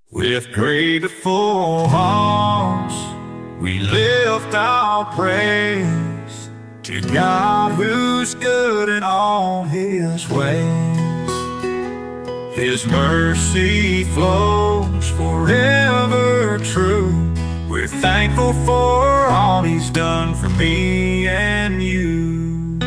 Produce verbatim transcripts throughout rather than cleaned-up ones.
With grateful hearts, we lift our praise to God who's good in all His ways. His mercy flows forever true. We're thankful for all He's done for me and you.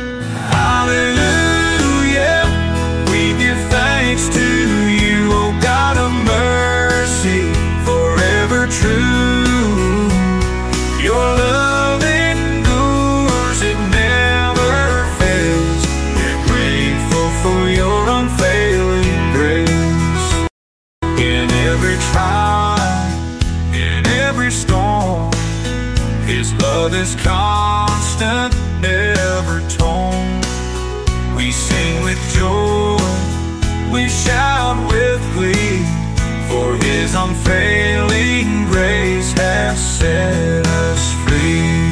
Hallelujah, we give thanks to you, O God of mercy, forever true. Your love endures, it never fails. We're grateful for your unfailing grace. In every trial, in every storm, His love is constant, never torn. We sing with joy, we shout with glee, for His unfailing grace has set us free.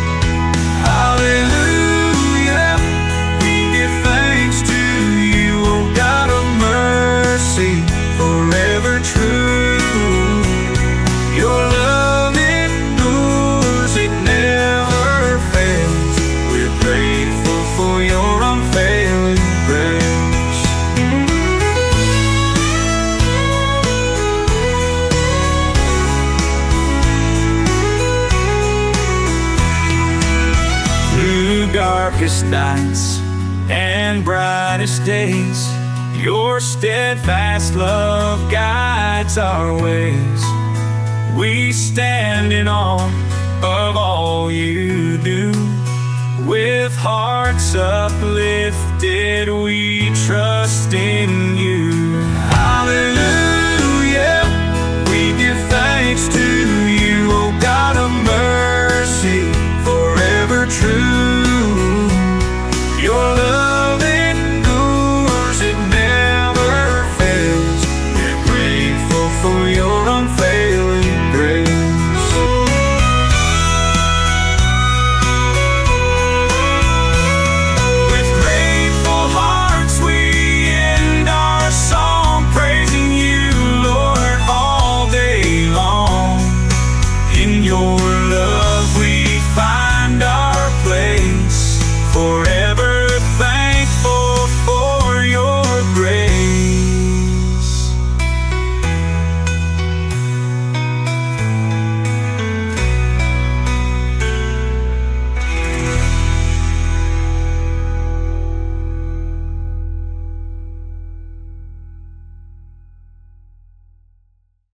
Hallelujah, we give thanks to you, O God of mercy, forever true. Your love endures, it never fails. We're grateful for your unfailing grace. Through darkest nights and brightest days, your steadfast love guides our ways. We stand in awe of all you do. With hearts uplifted, we trust in